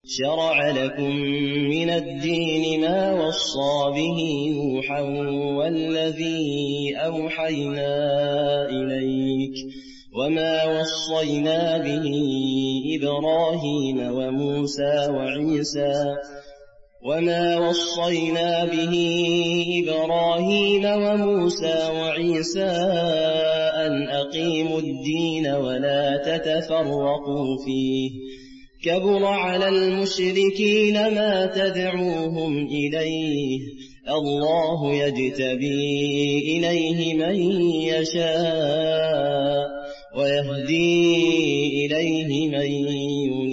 شرع لكم من الدين ما وصى به نوحا والذي أوحينا إليك وما وصينا به إبراهيم وموسى وعيسى أن أقيموا الدين ولا تتفرقوا فيه كبر على المشركين ما تدعوهم إليه الله يجتبي إليه من يشاء ويهدي إليه من ينيب